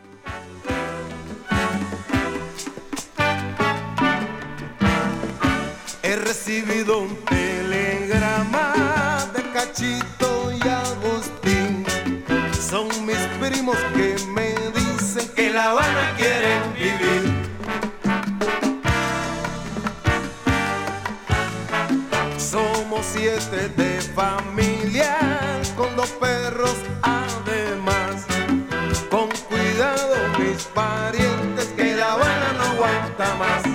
He recibido un telegrama de Cachito y Agustín. Son mis primos que me dicen que La Habana quieren vivir. Somos 7 de familia, con 2 perros además. Con cuidado mis parientes, que La Habana no aguanta más.